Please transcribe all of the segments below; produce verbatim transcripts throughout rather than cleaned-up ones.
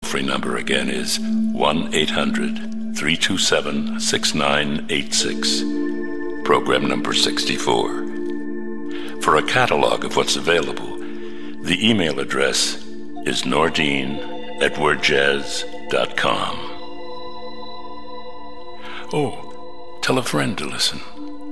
toll-free number again is one eight hundred three two seven six nine eight six. Program number sixty-four. For a catalog of what's available, the email address is nordine at wordjazz dot com. Oh, tell a friend to listen.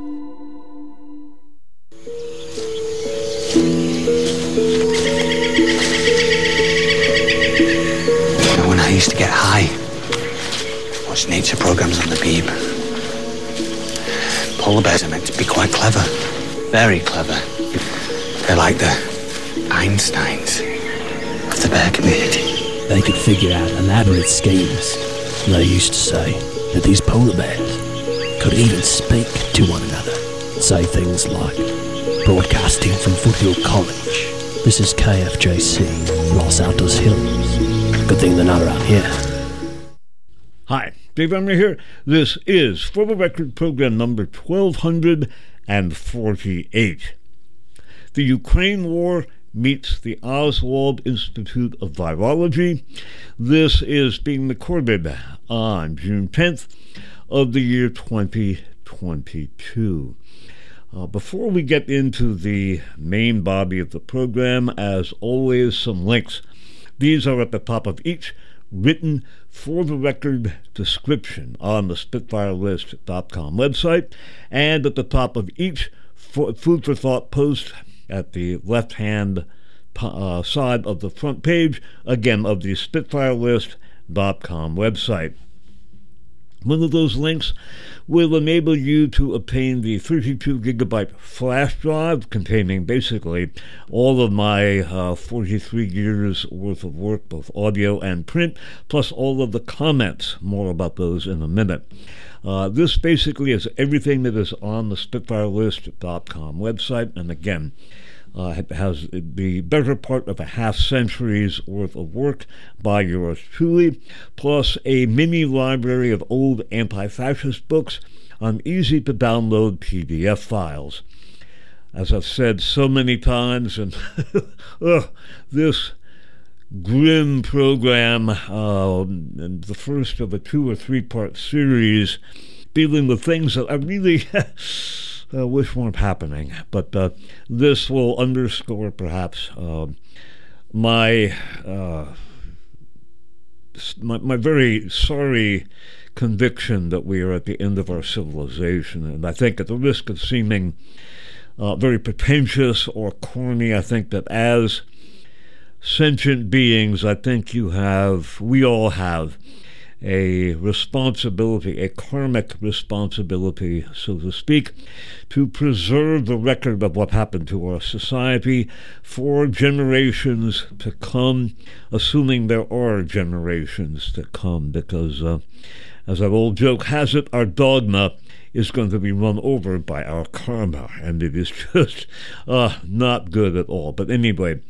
When I used to get high, watch nature programs on the beam. Polar bears are meant to be quite clever, very clever. They're like the Einsteins of the bear community. They could figure out elaborate schemes. They used to say that these polar bears could even speak to one another. Say things like, broadcasting from Foothill College, this is K F J C, Los Altos Hills. Good thing they're not around here. Hi, Dave Emery here. This is, for the record, program number twelve forty-eight. The Ukraine War meets the Oswald Institute of Virology. This is being recorded on June tenth of the year twenty twenty-two. Uh, before we get into the main body of the program, as always, some links. These are at the top of each written for the record description on the spitfire list dot com website, and at the top of each food for thought post at the left-hand uh, side of the front page, again, of the spitfire list dot com website. One of those links will enable you to obtain the thirty-two gigabyte flash drive containing basically all of my uh, forty-three years worth of work, both audio and print, plus all of the comments. More about those in a minute. Uh, this basically is everything that is on the spitfire list dot com website, and again, Uh, it has the better part of a half century's worth of work by yours truly, plus a mini library of old anti-fascist books on easy-to-download P D F files. As I've said so many times, and uh, this grim program, uh, and the first of a two- or three-part series, dealing with things that I really... I uh, wish weren't happening, but uh, this will underscore perhaps uh, my, uh, my my very sorry conviction that we are at the end of our civilization. And I think, at the risk of seeming uh, very pretentious or corny, I think that as sentient beings, I think you have, we all have, a responsibility, a karmic responsibility, so to speak, to preserve the record of what happened to our society for generations to come, assuming there are generations to come, because, uh, as our old joke has it, our dogma is going to be run over by our karma, and it is just uh, not good at all. But anyway,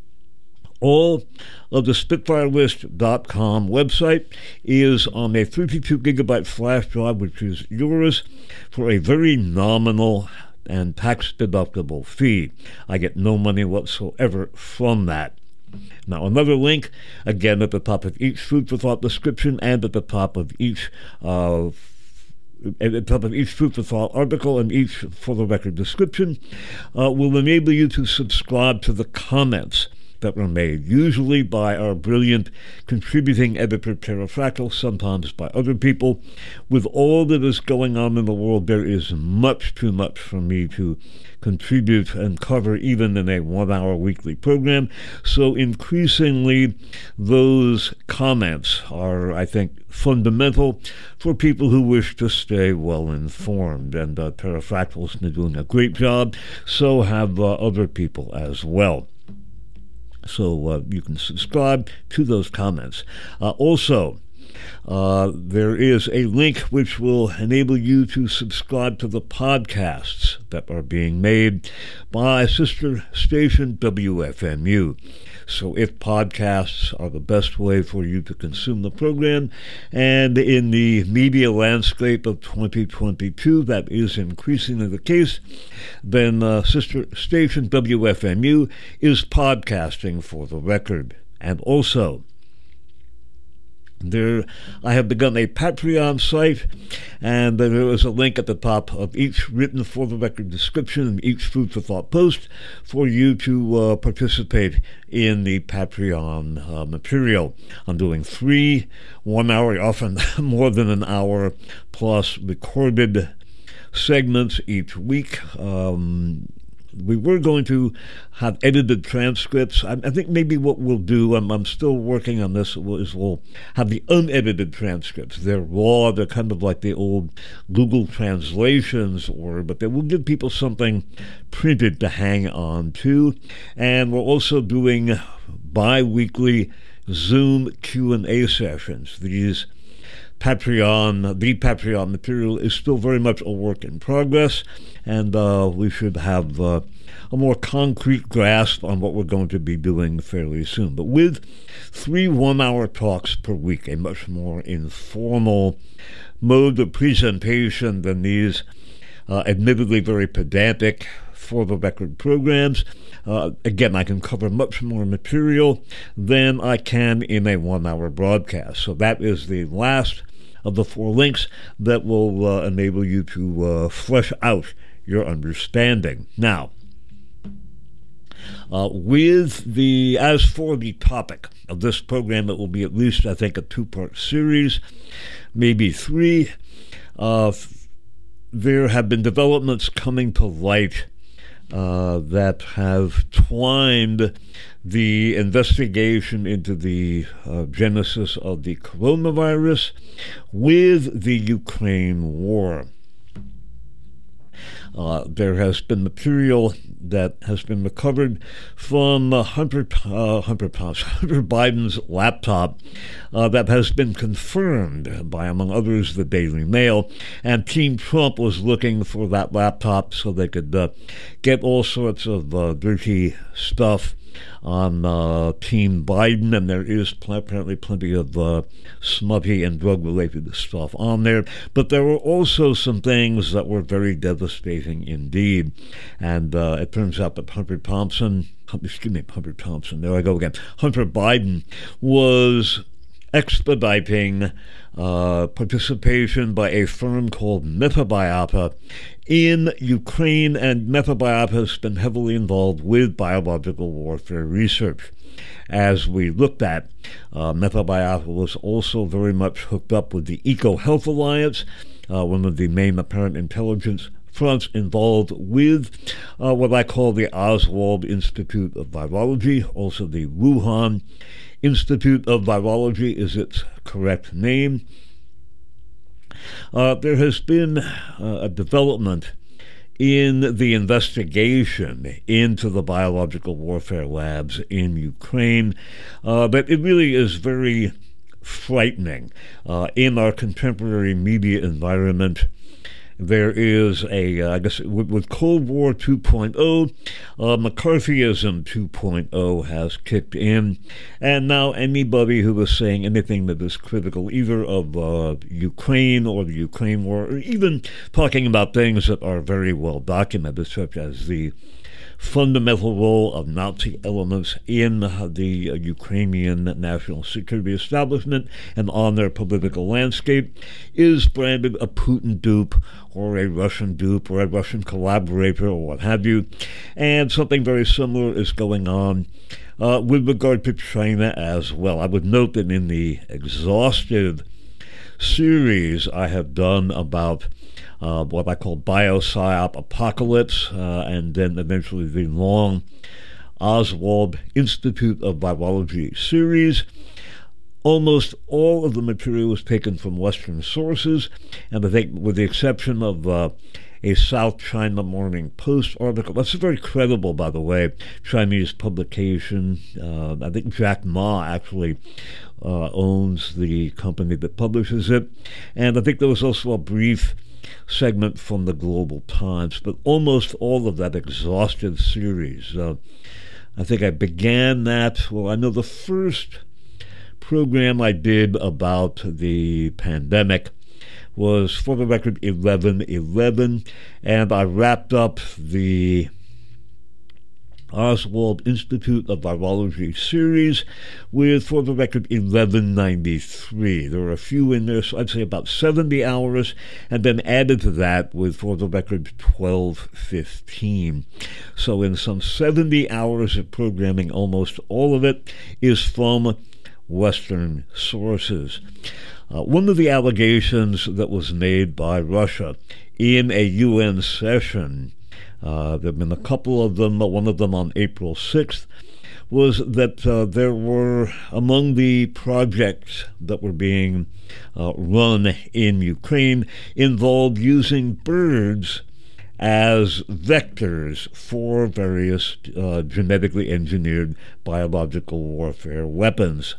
all of the spitfire list dot com website is on a thirty-two gigabyte flash drive, which is yours for a very nominal and tax-deductible fee. I get no money whatsoever from that. Now, another link, again, at the top of each Food for Thought description and at the top of each uh, at the top of each Food for Thought article and each For the Record description, uh, will enable you to subscribe to the comments that were made, usually by our brilliant contributing editor Pterrafractal, sometimes by other people. With all that is going on in the world, there is much too much for me to contribute and cover, even in a one-hour weekly program. So increasingly, those comments are, I think, fundamental for people who wish to stay well-informed. And uh, Pterrafractal's been doing a great job. So have uh, other people as well. So uh, you can subscribe to those comments. Uh, also, uh, there is a link which will enable you to subscribe to the podcasts that are being made by sister station W F M U. So if podcasts are the best way for you to consume the program, and in the media landscape of twenty twenty-two, that is increasingly the case, then uh, sister station W F M U is podcasting For the Record. And also, There, I have begun a Patreon site, and there is a link at the top of each written for the record description and each food for thought post for you to uh, participate in the Patreon uh, material. I'm doing three one-hour, often more than an hour, plus recorded segments each week. Um, We were going to have edited transcripts. I, I think maybe what we'll do, I'm, I'm still working on this, is we'll have the unedited transcripts. They're raw. They're kind of like the old Google translations, or but they will give people something printed to hang on to. And we're also doing bi-weekly Zoom Q and A sessions. These Patreon, the Patreon material is still very much a work in progress, and uh, we should have uh, a more concrete grasp on what we're going to be doing fairly soon. But with three one-hour talks per week, a much more informal mode of presentation than these uh, admittedly very pedantic for-the-record programs. Uh, again, I can cover much more material than I can in a one-hour broadcast. So that is the last of the four links that will uh, enable you to uh, flesh out your understanding. Now, uh, with the, as for the topic of this program, it will be at least, I think, a two-part series, maybe three. Uh, there have been developments coming to light Uh, that have twined the investigation into the uh, genesis of the coronavirus with the Ukraine war. Uh, there has been material that has been recovered from uh, Hunter, uh, Hunter, Hunter Biden's laptop uh, that has been confirmed by, among others, the Daily Mail. And Team Trump was looking for that laptop so they could uh, get all sorts of uh, dirty stuff on uh, Team Biden, and there is pl- apparently plenty of uh, smutty and drug-related stuff on there. But there were also some things that were very devastating indeed. And uh, it turns out that Hunter Thompson, excuse me, Hunter Thompson, there I go again, Hunter Biden was expediting uh, participation by a firm called Metabiota in Ukraine, and Metabiota has been heavily involved with biological warfare research. As we looked at, uh, Metabiota was also very much hooked up with the EcoHealth Alliance, uh, one of the main apparent intelligence fronts involved with uh, what I call the Oswald Institute of Virology, also the Wuhan Institute of Virology is its correct name. Uh, there has been uh, a development in the investigation into the biological warfare labs in Ukraine, uh, but it really is very frightening. Uh, in our contemporary media environment, there is a, uh, I guess, with, with Cold War two point oh, uh, McCarthyism two point oh has kicked in, and now anybody who is saying anything that is critical either of uh, Ukraine or the Ukraine war, or even talking about things that are very well documented, such as the fundamental role of Nazi elements in the uh, Ukrainian national security establishment and on their political landscape, is branded a Putin dupe or a Russian dupe or a Russian collaborator or what have you. And something very similar is going on uh, with regard to China as well. I would note that in the exhaustive series I have done about Uh, what I call Biopsy Apocalypse, uh, and then eventually the long Oswald Institute of Virology series. Almost all of the material was taken from Western sources, and I think with the exception of uh, a South China Morning Post article, that's very credible, by the way, Chinese publication. Uh, I think Jack Ma actually uh, owns the company that publishes it, and I think there was also a brief segment from the Global Times, but almost all of that exhaustive series. Uh, I think I began that, well, I know the first program I did about the pandemic was, for the record, eleven eleven, and I wrapped up the Oswald Institute of Virology series with, for the record, eleven ninety-three. There are a few in there, so I'd say about seventy hours, and then added to that with, for the record, twelve fifteen. So in some seventy hours of programming, almost all of it is from Western sources. Uh, one of the allegations that was made by Russia in a U N session, Uh, there have been a couple of them, one of them on April sixth, was that uh, there were, among the projects that were being uh, run in Ukraine, involved using birds as vectors for various uh, genetically engineered biological warfare weapons.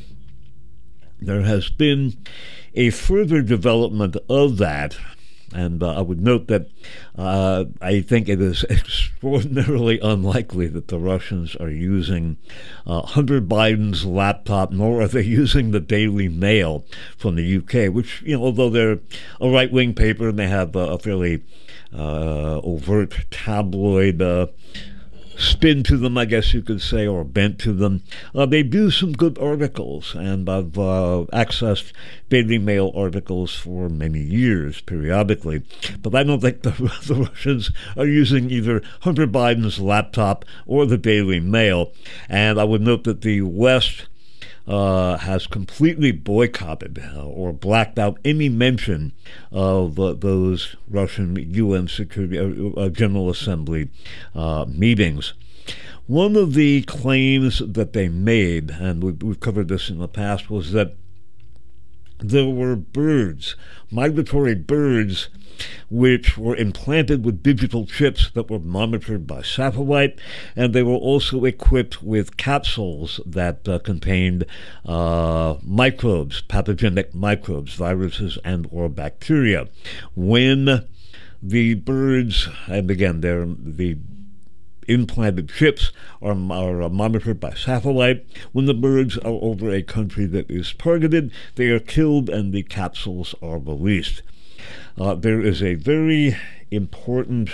There has been a further development of that. And uh, I would note that uh, I think it is extraordinarily unlikely that the Russians are using uh, Hunter Biden's laptop, nor are they using the Daily Mail from the U K, which, you know, although they're a right-wing paper and they have uh, a fairly uh, overt tabloid uh, spin to them, I guess you could say, or bent to them. Uh, they do some good articles, and I've uh, accessed Daily Mail articles for many years, periodically. But I don't think the, the Russians are using either Hunter Biden's laptop or the Daily Mail. And I would note that the West Uh, has completely boycotted uh, or blacked out any mention of uh, those Russian U N Security uh, uh, General Assembly uh, meetings. One of the claims that they made, and we've, we've covered this in the past, was that there were birds, migratory birds, which were implanted with digital chips that were monitored by satellite, and they were also equipped with capsules that uh, contained uh, microbes, pathogenic microbes, viruses, and or bacteria. When the birds, and again, they're the implanted chips are, are monitored by satellite. When the birds are over a country that is targeted, they are killed and the capsules are released. Uh, there is a very important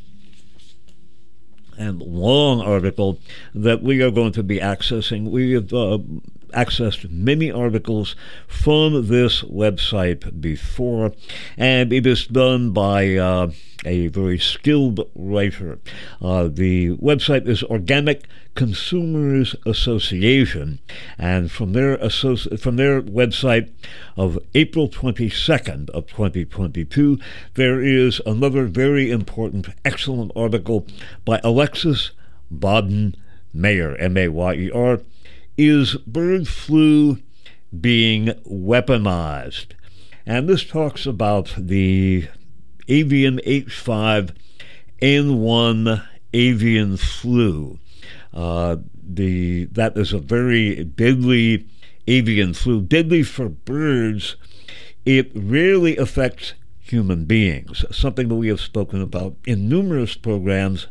and long article that we are going to be accessing. We have uh, accessed many articles from this website before, and it is done by uh, a very skilled writer. Uh, the website is Organic Consumers Association, and from their associ- from their website of April twenty-second of twenty twenty-two, there is another very important, excellent article by Alexis Baden-Mayer, M A Y E R, Is Bird Flu Being Weaponized? And this talks about the avian H five N one avian flu. Uh, the that is a very deadly avian flu, deadly for birds. It rarely affects human beings. Something that we have spoken about in numerous programs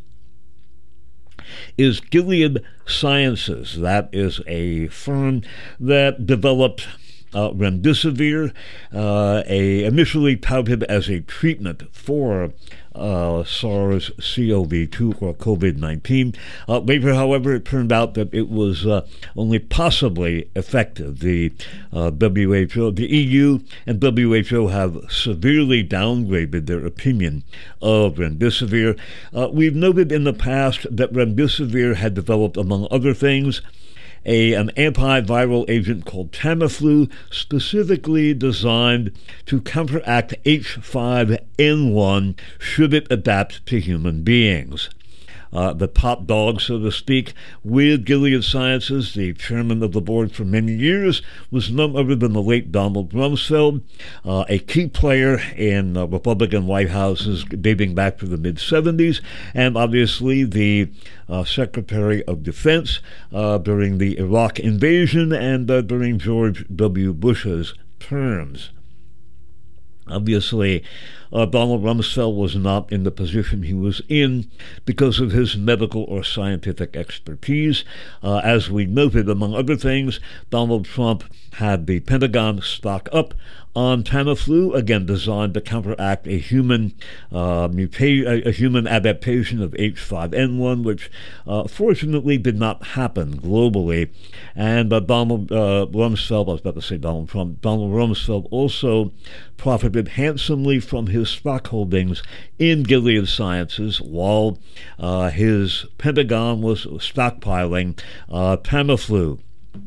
is Gilead Sciences. That is a firm that developed uh, remdesivir, uh, a initially touted as a treatment for uh, SARS C o V two or COVID nineteen. Uh, later, however, it turned out that it was uh, only possibly effective. The uh, W H O, the E U and W H O have severely downgraded their opinion of remdesivir. Uh, we've noted in the past that remdesivir had developed, among other things, A, an antiviral agent called Tamiflu, specifically designed to counteract H five N one should it adapt to human beings. Uh, the top dog, so to speak, with Gilead Sciences, the chairman of the board for many years, was none other than the late Donald Rumsfeld, uh, a key player in uh, Republican White Houses dating back to the mid-seventies, and obviously the uh, Secretary of Defense uh, during the Iraq invasion and uh, during George W. Bush's terms. Obviously, uh, Donald Rumsfeld was not in the position he was in because of his medical or scientific expertise. Uh, as we noted, among other things, Donald Trump had the Pentagon stock up on Tamiflu, again designed to counteract a human uh, muta- a human adaptation of H five N one, which uh, fortunately did not happen globally. And uh, Donald uh, Rumsfeld, I was about to say Donald Trump, Donald Rumsfeld also profited handsomely from his stock holdings in Gilead Sciences while uh, his Pentagon was stockpiling uh, Tamiflu.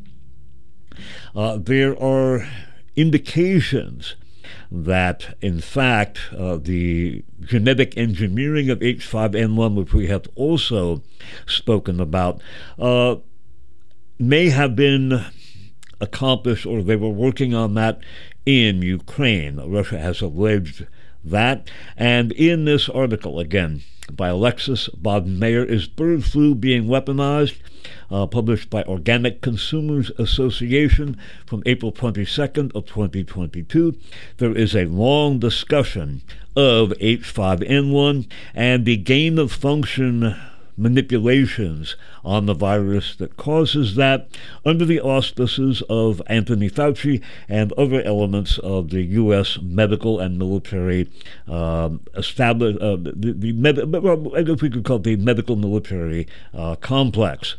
Uh, there are indications that, in fact, uh, the genetic engineering of H five N one, which we have also spoken about, uh, may have been accomplished, or they were working on that in Ukraine. Russia has alleged that. And in this article, again, by Alexis Bodden-Mayer, Is Bird Flu Being Weaponized? Uh, published by Organic Consumers Association from April twenty-second of twenty twenty-two. There is a long discussion of H five N one and the gain-of-function manipulations on the virus that causes that under the auspices of Anthony Fauci and other elements of the U S medical and military um, established, uh, the, the med- well, I guess we could call it the medical military uh, complex.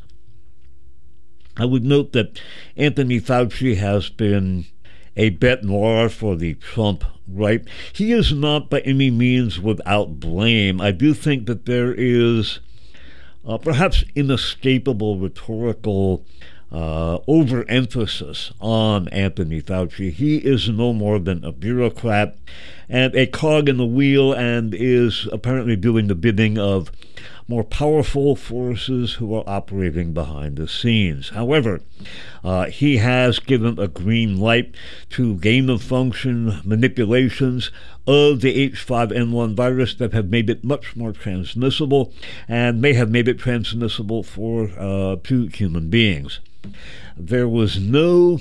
I would note that Anthony Fauci has been a bête noire for the Trump right. He is not by any means without blame. I do think that there is uh, perhaps inescapable rhetorical uh, overemphasis on Anthony Fauci. He is no more than a bureaucrat and a cog in the wheel, and is apparently doing the bidding of more powerful forces who are operating behind the scenes. However, uh, he has given a green light to gain-of-function manipulations of the H five N one virus that have made it much more transmissible and may have made it transmissible for uh, to human beings. There was no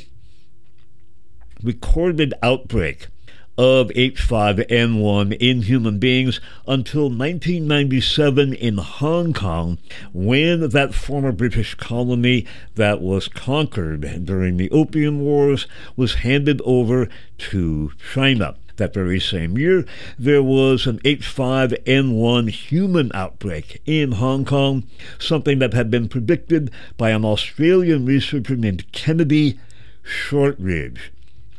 recorded outbreak of H five N one in human beings until nineteen ninety-seven in Hong Kong, when that former British colony that was conquered during the Opium Wars was handed over to China. That very same year, there was an H five N one human outbreak in Hong Kong, something that had been predicted by an Australian researcher named Kennedy Shortridge.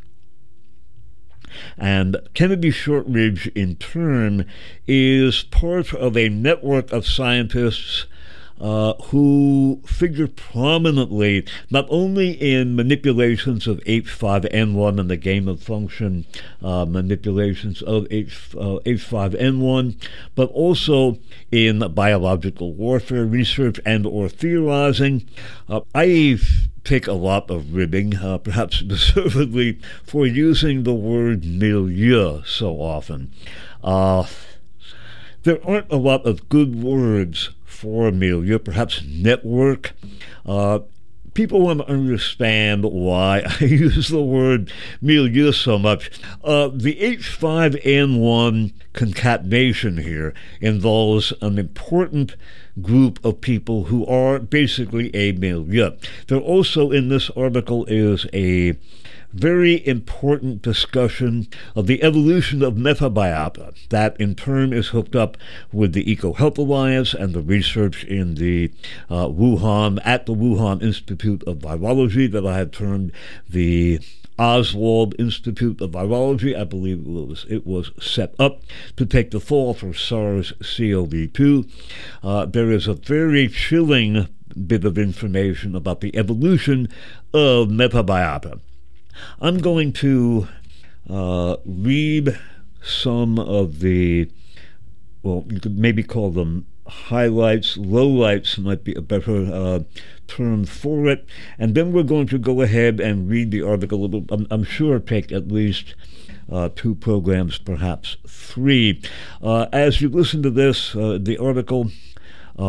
And Kennedy Shortridge, in turn, is part of a network of scientists uh, who figure prominently not only in manipulations of H five N one and the gain-of-function uh, manipulations of H, uh, H five N one, but also in biological warfare research and or theorizing. Uh, I take a lot of ribbing, uh, perhaps deservedly, for using the word milieu so often. Uh, there aren't a lot of good words for milieu, perhaps network. Uh, people want to understand why I use the word milieu so much. Uh, the H five N one concatenation here involves an important group of people who are basically a milieu. There also in this article is a very important discussion of the evolution of metabiota that in turn is hooked up with the EcoHealth Alliance and the research in the uh, Wuhan, at the Wuhan Institute of Virology that I had termed the Oswald Institute of Virology. I believe it was, it was set up to take the fall for SARS C o V two. Uh, there is a very chilling bit of information about the evolution of metabiota. I'm going to uh, read some of the, well, you could maybe call them highlights, lowlights might be a better uh, term for it, and then we're going to go ahead and read the article. I'm, I'm sure take at least uh, two programs, perhaps three. Uh, as you listen to this, uh, the article, Uh,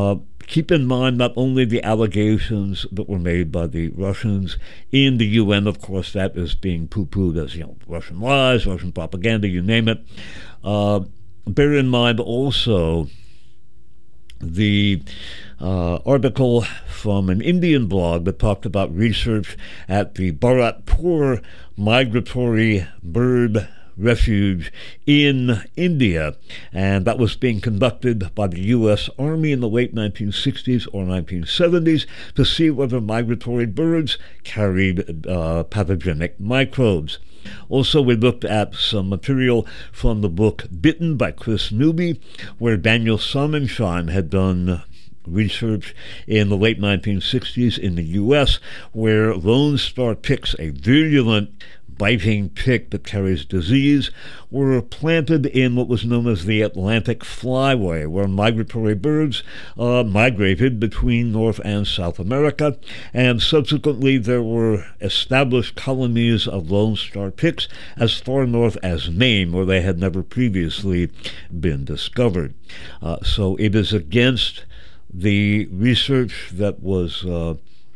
keep in mind not only the allegations that were made by the Russians in the U N, of course, that is being poo-pooed as, you know, Russian lies, Russian propaganda, you name it. Uh, bear in mind also the uh, article from an Indian blog that talked about research at the Bharatpur migratory bird refuge in India, and that was being conducted by the U S Army in the late nineteen sixties or nineteen seventies to see whether migratory birds carried uh, pathogenic microbes. Also, we looked at some material from the book Bitten by Chris Newby, where Daniel Sonnenschein had done research in the late nineteen sixties in the U S, where Lone Star ticks, a virulent biting tick that carries disease, were planted in what was known as the Atlantic Flyway, where migratory birds uh, migrated between North and South America, and subsequently there were established colonies of Lone Star ticks as far north as Maine, where they had never previously been discovered. Uh, so it is against the research that was uh,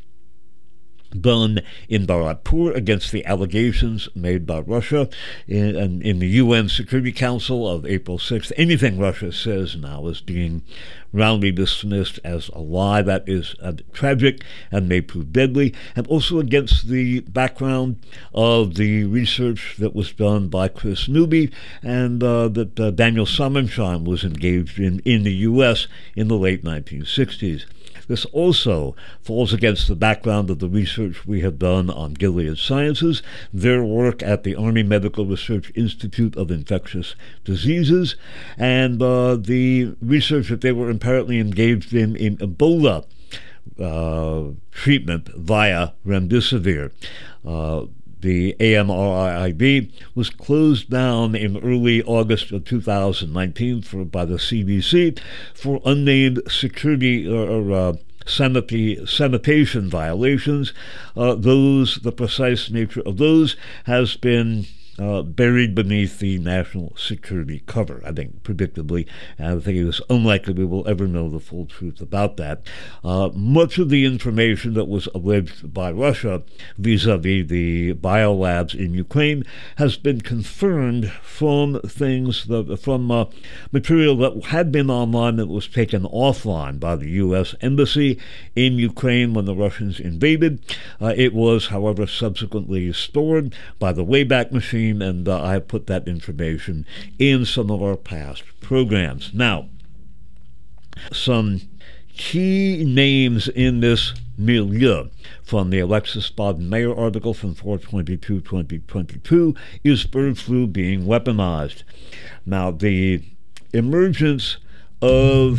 done in Bharatpur against the allegations made by Russia in, in the U N Security Council of April sixth. Anything Russia says now is being roundly dismissed as a lie. That is uh, tragic and may prove deadly, and also against the background of the research that was done by Chris Newby and uh, that uh, Daniel Sonnenschein was engaged in in the U S in the late nineteen sixties. This also falls against the background of the research we have done on Gilead Sciences, their work at the Army Medical Research Institute of Infectious Diseases, and uh, the research that they were apparently engaged in in Ebola uh, treatment via remdesivir. Uh, The A M R I B was closed down in early August of two thousand nineteen for, by the C D C for unnamed security or, or uh, sanity, sanitation violations. Uh, those, the precise nature of those has been Uh, buried beneath the national security cover, I think, predictably. And I think it is unlikely we will ever know the full truth about that. Uh, much of the information that was alleged by Russia vis-a-vis the biolabs in Ukraine has been confirmed from things, that, from uh, material that had been online that was taken offline by the U S Embassy in Ukraine when the Russians invaded. Uh, it was, however, subsequently stored by the Wayback Machine, and uh, I put that information in some of our past programs. Now, some key names in this milieu from the Alexis Baden-Mayer article from four twenty-two twenty twenty-two is bird flu being weaponized. Now, the emergence of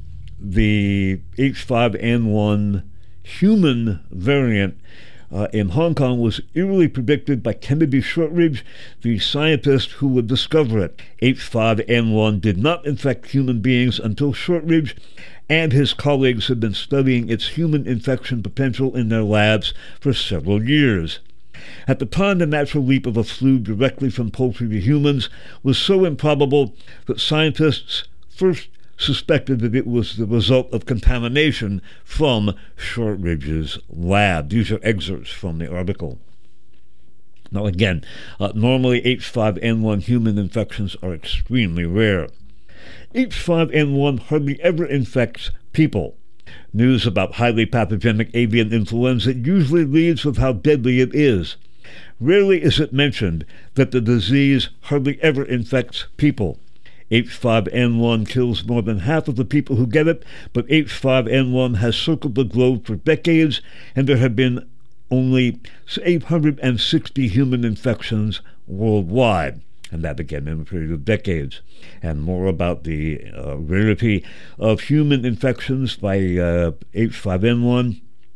the H five N one human variant Uh, in Hong Kong was eerily predicted by Kennedy Shortridge, the scientist who would discover it. H five N one did not infect human beings until Shortridge and his colleagues had been studying its human infection potential in their labs for several years. At the time, the natural leap of a flu directly from poultry to humans was so improbable that scientists first suspected that it was the result of contamination from Shortridge's lab. These are excerpts from the article. Now again, uh, normally H five N one human infections are extremely rare. H five N one hardly ever infects people. News about highly pathogenic avian influenza usually leads with how deadly it is. Rarely is it mentioned that the disease hardly ever infects people. H five N one kills more than half of the people who get it, but H five N one has circled the globe for decades, and there have been only eight hundred sixty human infections worldwide, and that again in a period of decades. And more about the uh, rarity of human infections by uh, H five N one.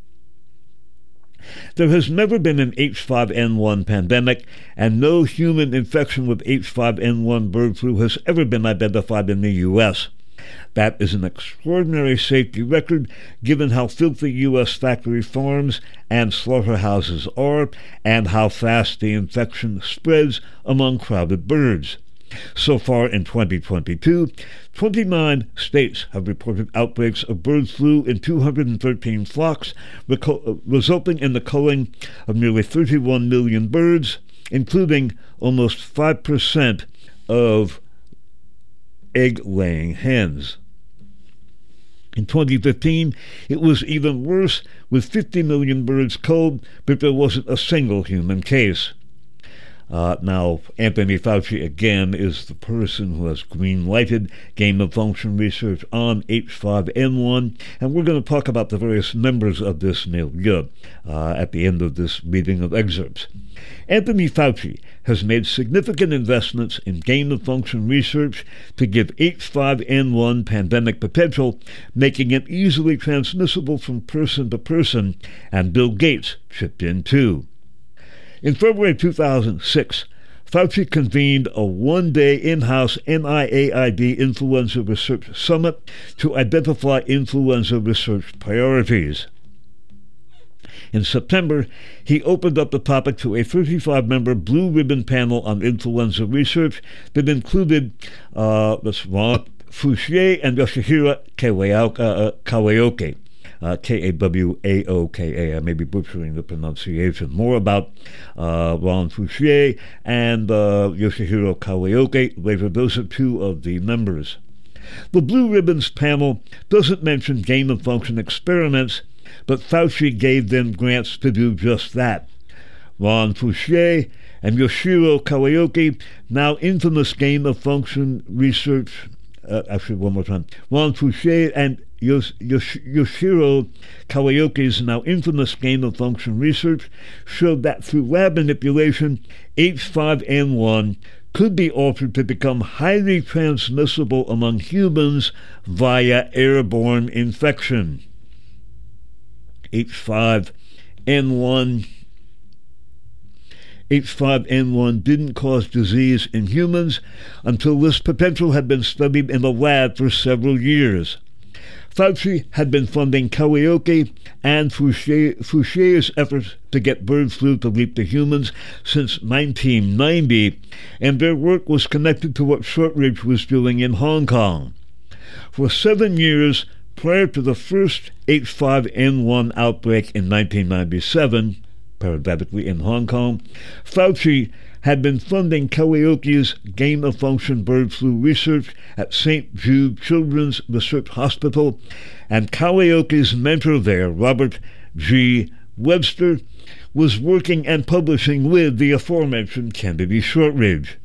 There has never been an H five N one pandemic, and no human infection with H five N one bird flu has ever been identified in the U S. That is an extraordinary safety record, given how filthy U S factory farms and slaughterhouses are, and how fast the infection spreads among crowded birds. So far in twenty twenty-two, twenty-nine states have reported outbreaks of bird flu in two hundred thirteen flocks, reco- resulting in the culling of nearly thirty-one million birds, including almost five percent of egg-laying hens. In twenty fifteen, it was even worse, with fifty million birds culled, but there wasn't a single human case. Uh, now, Anthony Fauci, again, is the person who has green-lighted gain-of-function research on H five N one, and we're going to talk about the various members of this milieu uh, at the end of this reading of excerpts. Anthony Fauci has made significant investments in gain-of-function research to give H five N one pandemic potential, making it easily transmissible from person to person, and Bill Gates chipped in too. In February two thousand six, Fauci convened a one-day in-house N I A I D Influenza Research Summit to identify influenza research priorities. In September, he opened up the topic to a thirty-five member blue ribbon panel on influenza research that included uh, Ron Fouchier and Yoshihiro Kawaoke. Uh, K A W A O K A. I may be butchering the pronunciation. More about uh, Ron Fouchier and uh, Yoshihiro Kawaoke later. Those are two of the members. The Blue Ribbons panel doesn't mention gain-of-function experiments, but Fauci gave them grants to do just that. Ron Fouchier and Yoshihiro Kawaoke, now infamous gain-of-function research, uh, actually one more time, Ron Fouchier and Yosh- Yosh- Yoshihiro Kawaoke's now infamous gain-of-function research showed that through lab manipulation, H five N one could be altered to become highly transmissible among humans via airborne infection. H five N one H five N one didn't cause disease in humans until this potential had been studied in the lab for several years. Fauci had been funding Kawaoke and Fouchier, Fouchier's efforts to get bird flu to leap to humans since nineteen ninety, and their work was connected to what Shortridge was doing in Hong Kong. For seven years prior to the first H five N one outbreak in nineteen ninety-seven, paradoxically in Hong Kong, Fauci had been funding Kawaoke's gain-of-function bird flu research at Saint Jude Children's Research Hospital, and Kawaoke's mentor there, Robert G. Webster, was working and publishing with the aforementioned Kennedy Shortridge.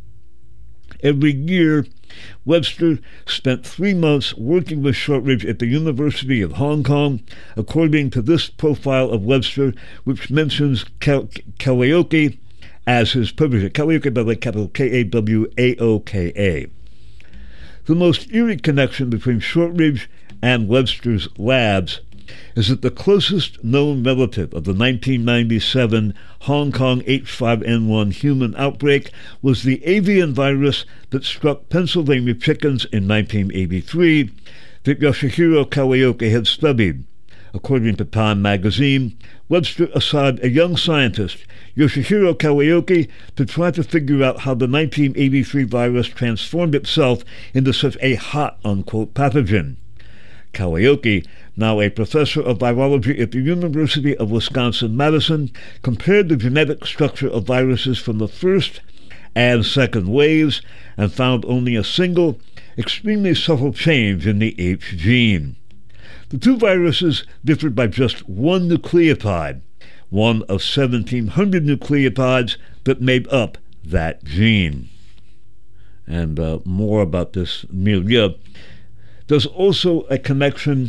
Every year, Webster spent three months working with Shortridge at the University of Hong Kong, according to this profile of Webster, which mentions Kawaoke as his publisher. Kawaoke, by the way, capital K A W A O K A. The most eerie connection between Shortridge and Webster's labs is that the closest known relative of the nineteen ninety-seven Hong Kong H five N one human outbreak was the avian virus that struck Pennsylvania chickens in nineteen eighty-three that Yoshihiro Kawaoke had studied. According to Time magazine, Webster assigned a young scientist, Yoshihiro Kawaoke, to try to figure out how the nineteen eighty-three virus transformed itself into such a hot, unquote, pathogen. Kawaoke, now a professor of virology at the University of Wisconsin-Madison, compared the genetic structure of viruses from the first and second waves and found only a single, extremely subtle change in the H gene. The two viruses differed by just one nucleotide, one of seventeen hundred nucleotides that made up that gene. And uh, more about this milieu. There's also a connection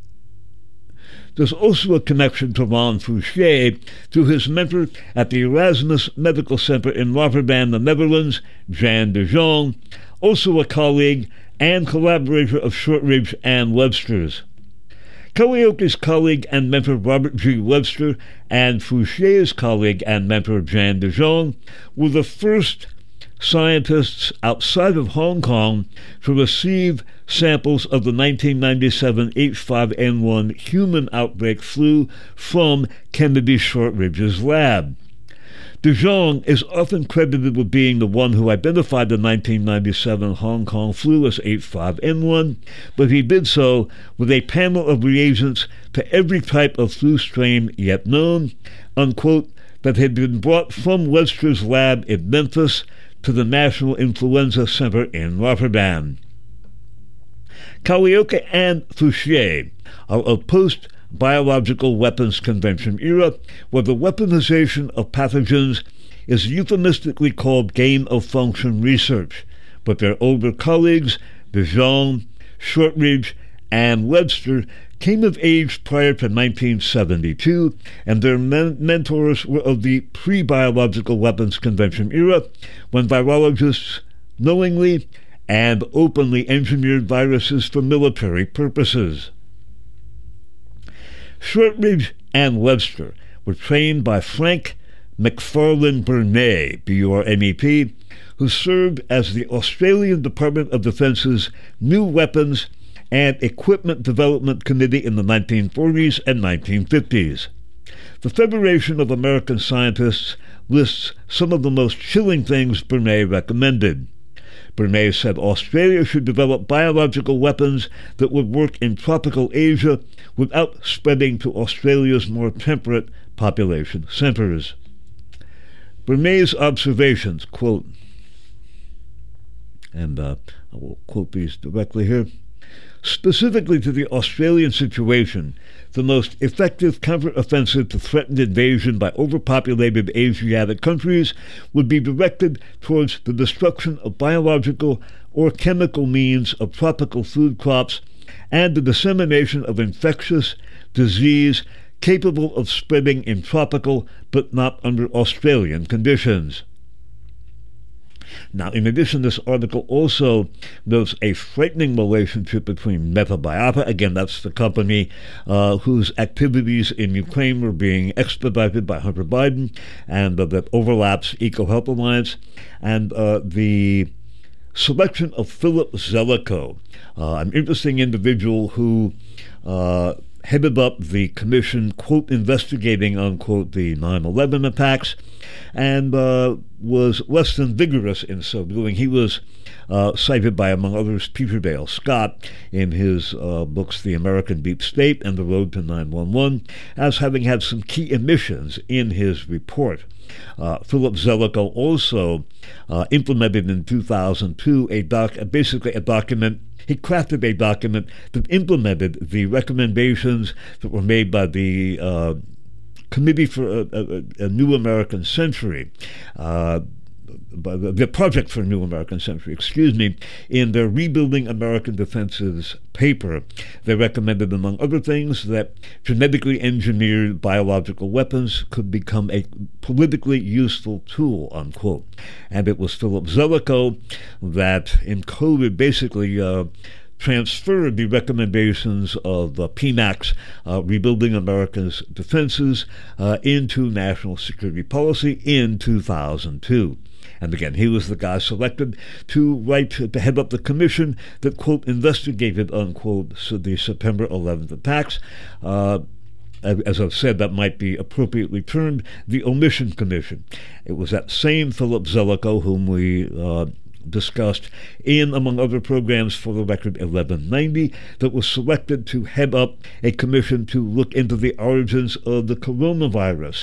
There's also a connection to Ron Fouchier through his mentor at the Erasmus Medical Center in Rotterdam, the Netherlands, Jan de Jong, also a colleague and collaborator of Shortridge and Webster's. Kawaoke's colleague and mentor Robert G. Webster and Fouchier's colleague and mentor Jan de Jong were the first scientists outside of Hong Kong to receive samples of the nineteen ninety-seven H five N one human outbreak flu from Kennedy Shortridge's lab. De Jong is often credited with being the one who identified the nineteen ninety-seven Hong Kong flu as H five N one, but he did so with a panel of reagents to every type of flu strain yet known, unquote, that had been brought from Lester's lab in Memphis to the National Influenza Center in Rotterdam. Kawaoka and Fouchier are of post-biological weapons convention era, where the weaponization of pathogens is euphemistically called gain-of-function research, but their older colleagues, De Jong, Shortridge, and Webster, came of age prior to nineteen seventy-two, and their men- mentors were of the pre-biological weapons convention era, when virologists knowingly and openly engineered viruses for military purposes. Shortridge and Webster were trained by Frank McFarlane Burney, B U R N E P, who served as the Australian Department of Defence's New Weapons and Equipment Development Committee in the nineteen forties and nineteen fifties. The Federation of American Scientists lists some of the most chilling things Burney recommended. Burney said Australia should develop biological weapons that would work in tropical Asia without spreading to Australia's more temperate population centers. Burney's observations, quote, and uh, I will quote these directly here, specifically to the Australian situation, the most effective counteroffensive to threatened invasion by overpopulated Asiatic countries would be directed towards the destruction of biological or chemical means of tropical food crops and the dissemination of infectious disease capable of spreading in tropical but not under Australian conditions. Now, in addition, this article also notes a frightening relationship between MetaBiota, again, that's the company uh, whose activities in Ukraine were being expedited by Hunter Biden, and uh, that overlaps EcoHealth Alliance, and uh, the selection of Philip Zelikow, uh, an interesting individual who uh, headed up the commission, quote, investigating, unquote, the nine eleven attacks, and uh, was less than vigorous in so doing. He was uh, cited by, among others, Peter Dale Scott in his uh, books The American Deep State and The Road to nine one one as having had some key omissions in his report. Uh, Philip Zelikow also uh, implemented in two thousand two a doc, basically a document. He crafted a document that implemented the recommendations that were made by the uh, Committee for a, a, a New American Century, uh, by the, the Project for a New American Century, excuse me, in their Rebuilding American Defenses paper. They recommended, among other things, that genetically engineered biological weapons could become a politically useful tool, unquote. And it was Philip Zelikow that encoded, basically, uh, transferred the recommendations of uh, P MAC's uh, Rebuilding America's Defenses uh, into national security policy in two thousand two. And again, he was the guy selected to write, to head up the commission that, quote, investigated, unquote, so the September eleventh attacks. Uh, As I've said, that might be appropriately termed the Omission Commission. It was that same Philip Zelikow whom we uh, discussed in, among other programs, For the Record eleven ninety, that was selected to head up a commission to look into the origins of the coronavirus.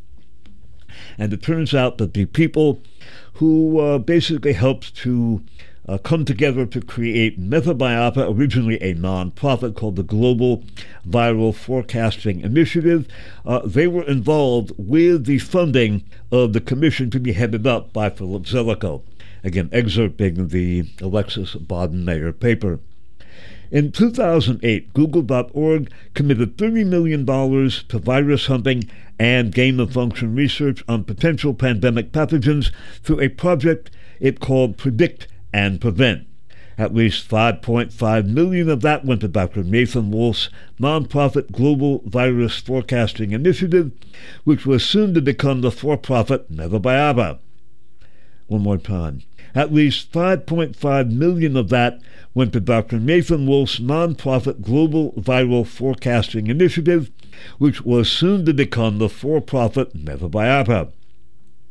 And it turns out that the people who uh, basically helped to Uh, come together to create MetaBiota, originally a non-profit called the Global Viral Forecasting Initiative. Uh, they were involved with the funding of the commission to be headed up by Philip Zelikow. Again, excerpting the Alexis Bodenmayer paper. In two thousand eight, Google dot org committed thirty million dollars to virus hunting and gain-of-function research on potential pandemic pathogens through a project it called Predict and Prevent. At least five point five million dollars of that went to Doctor Nathan Wolf's nonprofit Global Virus Forecasting Initiative, which was soon to become the for-profit MetaBiota. One more time. At least five point five million dollars of that went to Doctor Nathan Wolf's nonprofit Global Viral Forecasting Initiative, which was soon to become the for-profit MetaBiota.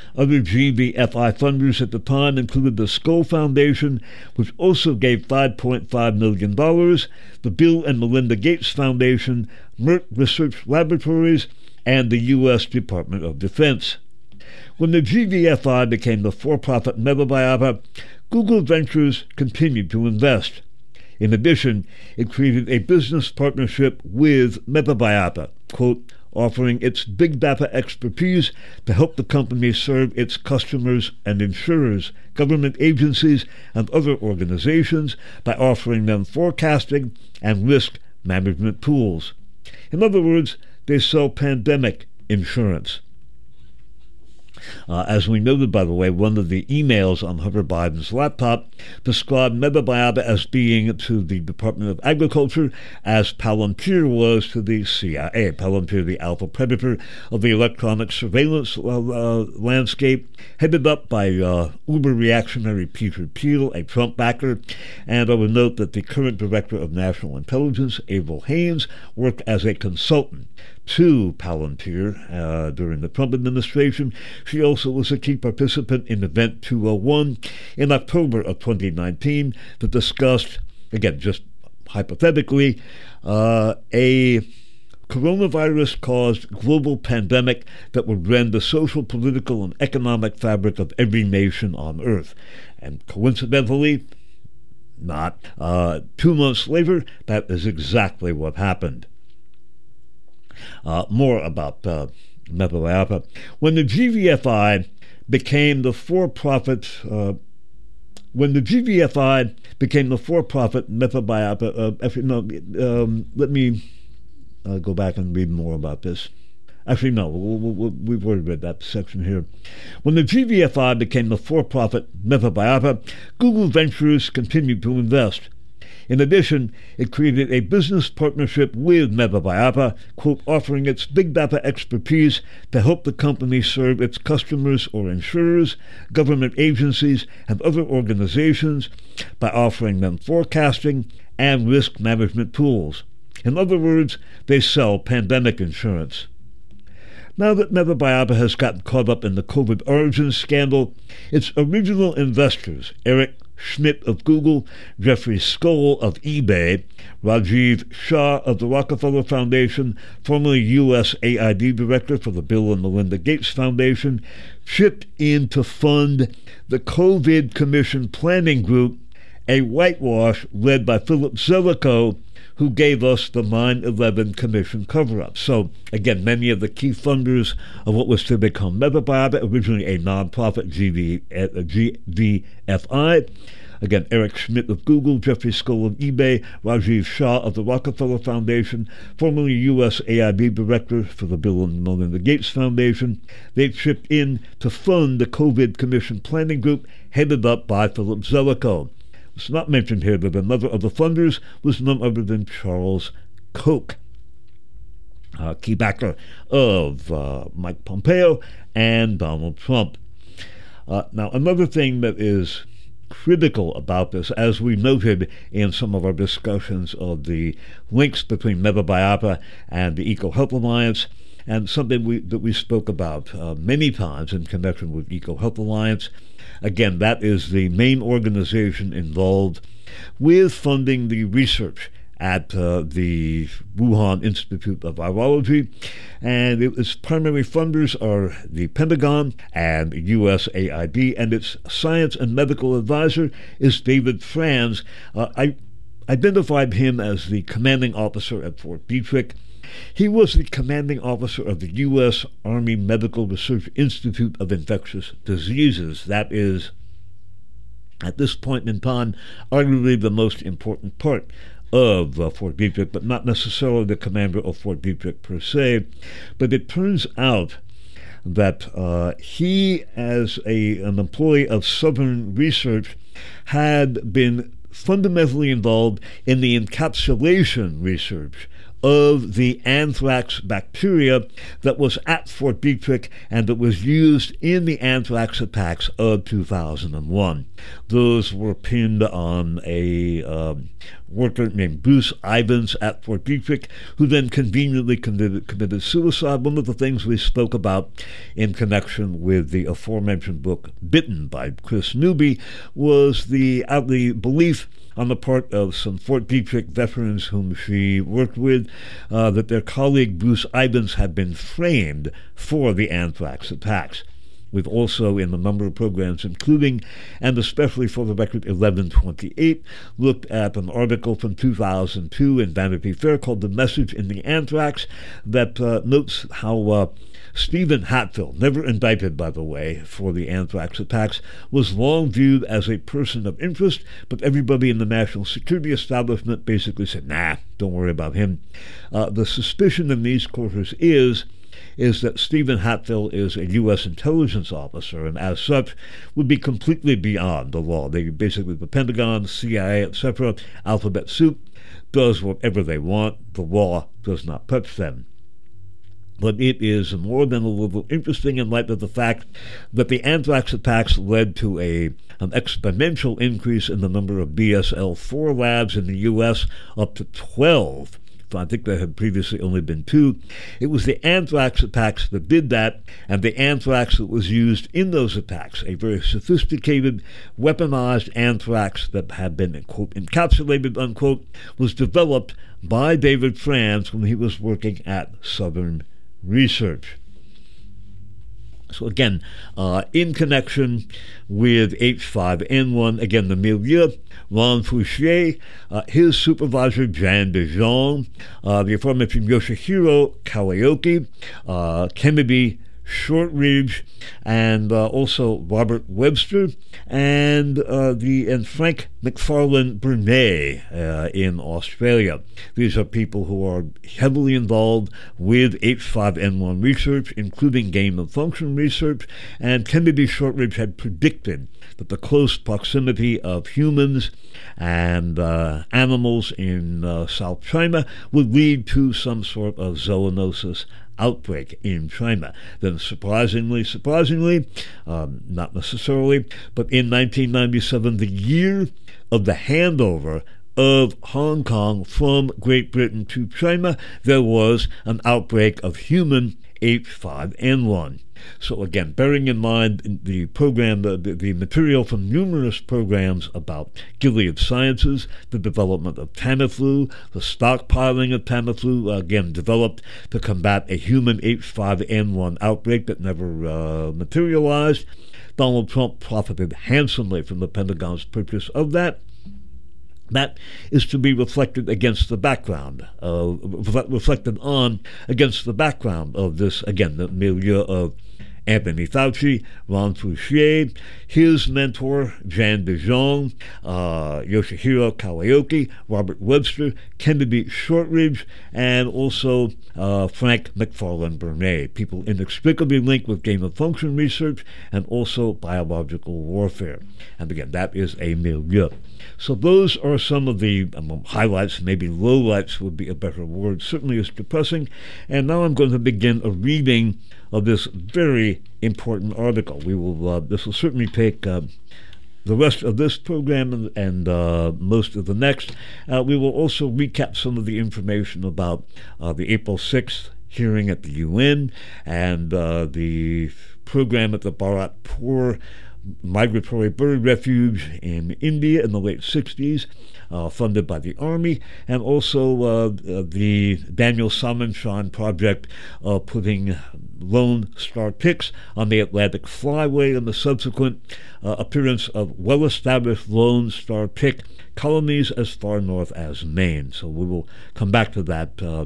Other G V F I funders at the time included the Skoll Foundation, which also gave five point five million dollars, the Bill and Melinda Gates Foundation, Merck Research Laboratories, and the U S Department of Defense. When the G V F I became the for-profit MetaBiota, Google Ventures continued to invest. In addition, it created a business partnership with MetaBiota, quote, offering its big data expertise to help the company serve its customers and insurers, government agencies, and other organizations by offering them forecasting and risk management tools. In other words, they sell pandemic insurance. Uh, as we noted, by the way, one of the emails on Hunter Biden's laptop described MetaBiota as being to the Department of Agriculture as Palantir was to the C I A. Palantir, the alpha predator of the electronic surveillance uh, uh, landscape, headed up by uh, uber-reactionary Peter Thiel, a Trump backer. And I would note that the current Director of National Intelligence, Avril Haines, worked as a consultant to Palantir uh, during the Trump administration. She also was a key participant in Event two oh one in October of twenty nineteen that discussed, again, just hypothetically, uh, a coronavirus-caused global pandemic that would rend the social, political, and economic fabric of every nation on Earth. And coincidentally, not, uh, two months later, that is exactly what happened. Uh, more about uh, MetaBiota. When the G V F I became the for-profit, uh, when the G V F I became the for-profit MetaBiota, uh, actually, no, um, let me uh, go back and read more about this. Actually, no, we'll, we'll, we've already read that section here. When the G V F I became the for-profit MetaBiota, Google Ventures continued to invest. In addition, it created a business partnership with MetaBiota, quote, offering its big data expertise to help the company serve its customers or insurers, government agencies, and other organizations by offering them forecasting and risk management tools. In other words, they sell pandemic insurance. Now that MetaBiota has gotten caught up in the COVID origins scandal, its original investors, Eric Schmidt of Google, Jeffrey Skoll of eBay, Rajiv Shah of the Rockefeller Foundation, formerly U S A I D Director for the Bill and Melinda Gates Foundation, chipped in to fund the COVID Commission Planning Group, a whitewash led by Philip Zelikow, who gave us the nine eleven Commission cover-up. So, again, many of the key funders of what was to become MetaBiota, originally a nonprofit G V F I. Again, Eric Schmidt of Google, Jeffrey Skoll of eBay, Rajiv Shah of the Rockefeller Foundation, formerly U S A I D Director for the Bill and Melinda Gates Foundation. They chipped in to fund the COVID Commission Planning Group headed up by Philip Zelikow. It's not mentioned here that another of the funders was none other than Charles Koch, uh, key backer of uh, Mike Pompeo and Donald Trump. Uh, now, another thing that is critical about this, as we noted in some of our discussions of the links between MetaBiota and the EcoHealth Alliance, and something we, that we spoke about uh, many times in connection with EcoHealth Alliance. Again, that is the main organization involved with funding the research at uh, the Wuhan Institute of Virology, and it, its primary funders are the Pentagon and U S A I D, and its science and medical advisor is David Franz. Uh, I identified him as the commanding officer at Fort Detrick. He was the commanding officer of the U S Army Medical Research Institute of Infectious Diseases. That is, at this point in time, arguably the most important part of uh, Fort Detrick, but not necessarily the commander of Fort Detrick per se. But it turns out that uh, he, as a, an employee of Southern Research, had been fundamentally involved in the encapsulation research of the anthrax bacteria that was at Fort Detrick and that was used in the anthrax attacks of two thousand one. Those were pinned on a um, worker named Bruce Ivins at Fort Detrick, who then conveniently committed, committed suicide. One of the things we spoke about in connection with the aforementioned book Bitten by Chris Newby was the, uh, the belief on the part of some Fort Detrick veterans whom she worked with, uh, that their colleague Bruce Ivins had been framed for the anthrax attacks. We've also, in a number of programs, including, and especially for the record eleven twenty-eight, looked at an article from two thousand two in Vanity Fair called The Message in the Anthrax that uh, notes how uh, Stephen Hatfield, never indicted, by the way, for the anthrax attacks, was long viewed as a person of interest, but everybody in the national security establishment basically said, nah, don't worry about him. Uh, the suspicion in these quarters is is that Stephen Hatfield is a U S intelligence officer, and as such would be completely beyond the law. They basically, the Pentagon, C I A, et cetera, alphabet soup, does whatever they want. The law does not touch them. But it is more than a little interesting in light of the fact that the anthrax attacks led to a an exponential increase in the number of B S L four labs in the U S, up to twelve. I think there had previously only been two. It was the anthrax attacks that did that, and the anthrax that was used in those attacks, a very sophisticated, weaponized anthrax that had been, quote, encapsulated, unquote, was developed by David Franz when he was working at Southern Research. So again, uh, in connection with H five N one, again, the milieu, Ron Fouchier, uh, his supervisor, Jan de Jong, uh, the aforementioned Yoshihiro Kawauki, uh, Kennedy Shortridge, and uh, also Robert Webster, and uh, the and Frank McFarlane Burnett uh, in Australia. These are people who are heavily involved with H five N one research, including gain of function research, and Kennedy Shortridge had predicted that the close proximity of humans and uh, animals in uh, South China would lead to some sort of zoonosis outbreak in China. Then surprisingly, surprisingly, um, not necessarily, but in nineteen ninety-seven, the year of the handover of Hong Kong from Great Britain to China, there was an outbreak of human H five N one. So again, bearing in mind the program, the, the material from numerous programs about Gilead Sciences, the development of Tamiflu, the stockpiling of Tamiflu, uh, again, developed to combat a human H five N one outbreak that never uh, materialized. Donald Trump profited handsomely from the Pentagon's purchase of that. That is to be reflected against the background, uh, reflected on against the background of this, again, the milieu of Anthony Fauci, Ron Fouchier, his mentor, Jan de Jong, uh, Yoshihiro Kawauki, Robert Webster, Kennedy Shortridge, and also uh, Frank McFarlane Burnett, people inextricably linked with gain-of-function research and also biological warfare. And again, that is a milieu. So those are some of the um, highlights, maybe lowlights would be a better word. Certainly is depressing. And now I'm going to begin a reading of this very important article. We will. Uh, this will certainly take uh, the rest of this program and, and uh, most of the next. Uh, we will also recap some of the information about uh, the April sixth hearing at the U N and uh, the program at the Bharatpur migratory bird refuge in India in the late sixties, uh, funded by the Army, and also uh, the Daniel Samenshine project uh, putting Lone Star Picks on the Atlantic Flyway and the subsequent uh, appearance of well-established Lone Star Pick colonies as far north as Maine. So we will come back to that uh,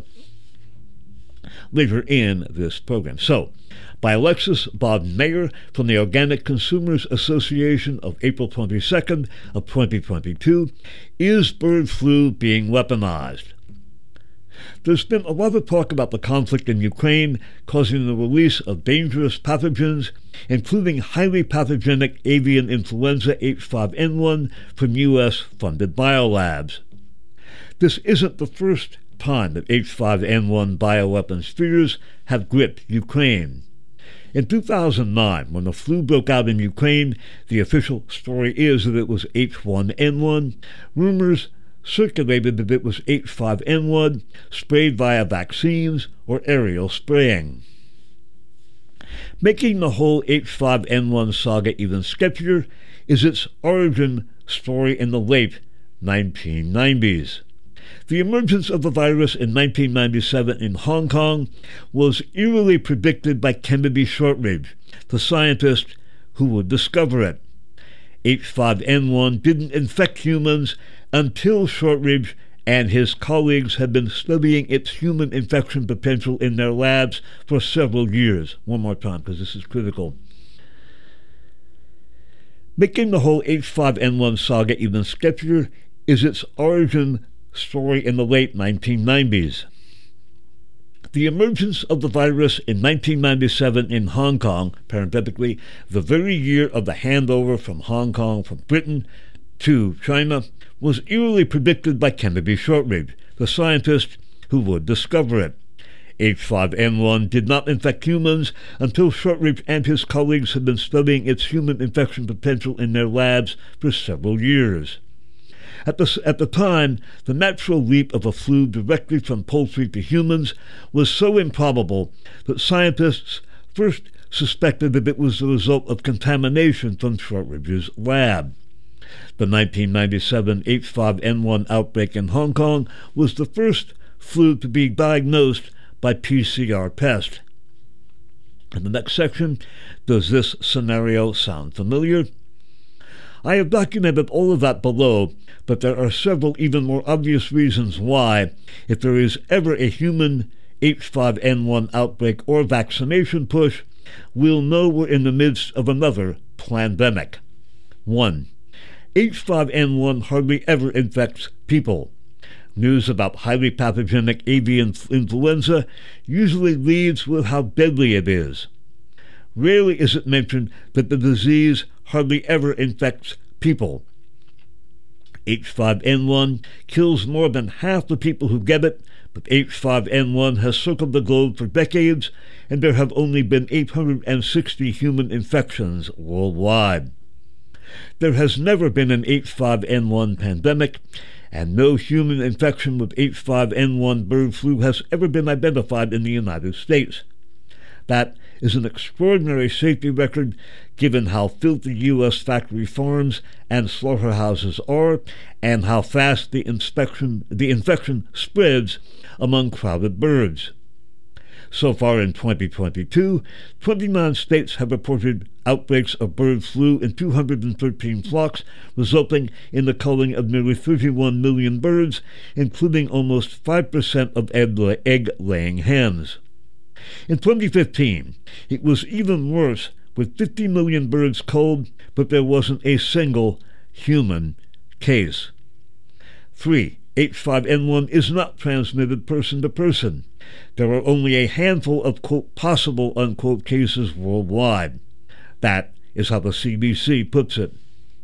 later in this program. So, by Alexis Bob-Mayer from the Organic Consumers Association of April twenty-second of twenty twenty-two, is bird flu being weaponized? There's been a lot of talk about the conflict in Ukraine causing the release of dangerous pathogens, including highly pathogenic avian influenza H five N one from U S-funded biolabs. This isn't the first time that H five N one bioweapons fears have gripped Ukraine. In two thousand nine, when the flu broke out in Ukraine, the official story is that it was H one N one. Rumors circulated that it was H five N one sprayed via vaccines or aerial spraying. Making the whole H five N one saga even sketchier is its origin story in the late nineteen nineties. The emergence of the virus in nineteen ninety-seven in Hong Kong was eerily predicted by Kennedy Shortridge, the scientist who would discover it. H five N one didn't infect humans until Shortridge and his colleagues had been studying its human infection potential in their labs for several years. One more time, because this is critical. Making the whole H five N one saga even sketchier is its origin story in the late nineteen nineties. The emergence of the virus in nineteen ninety-seven in Hong Kong, parenthetically, the very year of the handover from Hong Kong from Britain to China, was eerily predicted by Kennedy Shortridge, the scientist who would discover it. H five N one did not infect humans until Shortridge and his colleagues had been studying its human infection potential in their labs for several years. At the, at the time, the natural leap of a flu directly from poultry to humans was so improbable that scientists first suspected that it was the result of contamination from Shortridge's lab. The nineteen ninety-seven H five N one outbreak in Hong Kong was the first flu to be diagnosed by P C R test. In the next section, does this scenario sound familiar? I have documented all of that below, but there are several even more obvious reasons why, if there is ever a human H five N one outbreak or vaccination push, we'll know we're in the midst of another plandemic. one. H five N one hardly ever infects people. News about highly pathogenic avian influenza usually leads with how deadly it is. Rarely is it mentioned that the disease hardly ever infects people. H five N one kills more than half the people who get it, but H five N one has circled the globe for decades, and there have only been eight hundred sixty human infections worldwide. There has never been an H five N one pandemic, and no human infection with H five N one bird flu has ever been identified in the United States. That is an extraordinary safety record given how filthy U S factory farms and slaughterhouses are and how fast the, inspection, the infection spreads among crowded birds. So far in twenty twenty-two, twenty-nine states have reported outbreaks of bird flu in two hundred thirteen flocks, resulting in the culling of nearly thirty-one million birds, including almost five percent of egg-laying hens. In twenty fifteen, it was even worse, with fifty million birds culled, but there wasn't a single human case. three. H five N one is not transmitted person to person. There are only a handful of, quote, possible, unquote, cases worldwide. That is how the C D C puts it.